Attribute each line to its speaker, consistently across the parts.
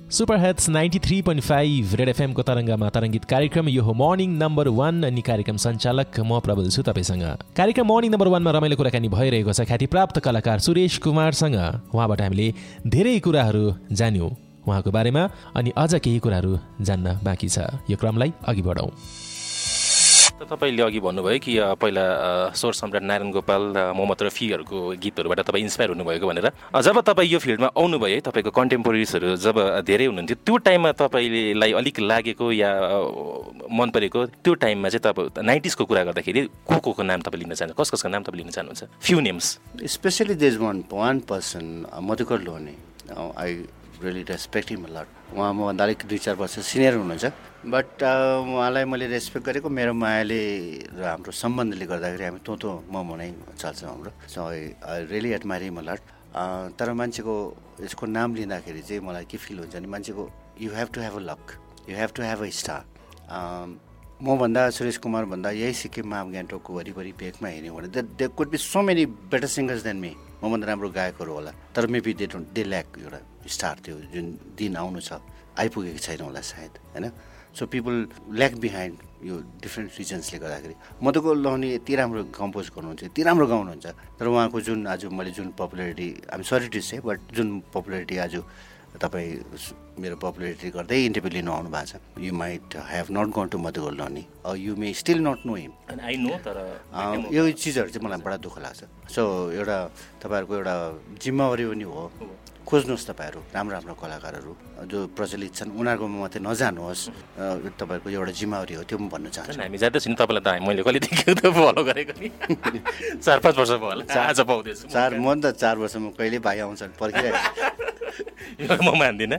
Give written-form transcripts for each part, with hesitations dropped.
Speaker 1: Super hits 93.5 red FM को तरंगमा तरंगित कार्यक्रम यो हो मर्निङ नम्बर 1 अनि कार्यक्रम सञ्चालक म प्रबल छु तपाईसँग। कार्यक्रम मर्निङ नम्बर 1 मा रमाइलो कुराकानी भइरहेको छ ख्याति प्राप्त कलाकार सुरेश कुमारसँग। उहाँबाट हामीले धेरै कुराहरू जान्यौं उहाँको बारेमा अनि अझ केही कुराहरू जान्न बाँकी छ। यो क्रमलाई अघि बढाउँ।
Speaker 2: तपाईले अघि भन्नुभयो कि पहिला स्वर सम्राट नारायण गोपाल मोहम्मद रफीहरूको गीतहरूबाट तपाईँ इन्सपायर हुनुभएको भनेर। जब तपाईँ यो फिल्डमा आउनुभयो तपाईँको कन्टेम्पोरेरिजहरू जब धेरै हुनुहुन्थ्यो त्यो टाइममा तपाईँलाई अलिक लागेको या मन परेको त्यो टाइममा चाहिँ तपाईँ 90s को कुरा गर्दाखेरि को नाम तपाईँ लिन चाहनुहुन्छ, कसको नाम तपाईँ लिन चाहनुहुन्छ? Few names
Speaker 3: specially there is one person Madhukar Lohani. I really respect him a lot. उहाँ मभन्दा अलिक 2-4 वर्ष सिनियर हुनुहुन्छ बट उहाँलाई मैले रेस्पेक्ट गरेको मेरो मायाले र हाम्रो सम्बन्धले गर्दाखेरि हामी तँ म नै चल्छ हाम्रो। So I really admire him a lot. तर मान्छेको यसको नाम लिँदाखेरि चाहिँ मलाई के फिल हुन्छ भने मान्छेको you have to have a luck, you have to have a star. मभन्दा सुरेश कुमार भन्दा यही सिक्किममा गान्तोकको वरिपरि भेकमा हेऱ्यौँ भने they could be so many better singers than me. मभन्दा राम्रो गायकहरू होला तर मेबी दे ल्याक एउटा स्टार। त्यो जुन दिन आउनु छ आइपुगेको छैन होला सायद, होइन? सो पिपल ल्याक बिहाइन्ड यो डिफ्रेन्ट रिजन्सले गर्दाखेरि। मधुकर लोहनी यति राम्रो कम्पोज गर्नुहुन्छ, यति राम्रो गाउनुहुन्छ तर उहाँको जुन आज मैले जुन popularity, I'm sorry to say but जुन पपुलारिटी आज तपाईँ मेरो पपुलारिटी गर्दै इन्टरभ्यू लिनु आउनु भएको छ, you might have not gone to Madhukar Lohani or you may still not know him.
Speaker 2: I know तर
Speaker 3: यो चिजहरू चाहिँ मलाई बडा दुःख लाग्छ। सो एउटा तपाईँहरूको एउटा जिम्मेवारी पनि हो, खोज्नुहोस् तपाईँहरू राम्रो कलाकारहरू जो प्रचलित छन् उनीहरूको मात्रै नजानुहोस्। तपाईँहरूको एउटा जिम्मेवारी हो, त्यो पनि भन्न चाहन्छु।
Speaker 2: हामी जाँदैछौँ तपाईँलाई त मैले कहिलेदेखि त फलो गरेको नि 4-5 वर्ष भयो होला आज पाउँदैछु।
Speaker 3: म त 4 वर्षमा कहिले भाइ आउँछन् पर्खिरहेको
Speaker 2: म मान्दिनँ।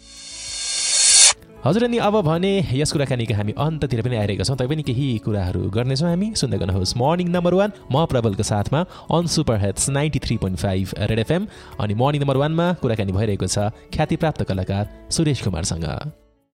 Speaker 1: हजुर अनि अब भने यस कुराकानीका हामी अन्ततिर पनि आइरहेका छौँ, तैपनि केही कुराहरू गर्नेछौँ हामी। सुन्दै गर्नुहोस् मर्निङ नम्बर 1 म प्रबलको साथमा on super hits 93.5 red FM. अनि मर्निङ नम्बर 1 मा कुराकानी भइरहेको छ ख्याति प्राप्त कलाकार सुरेश कुमारसँग।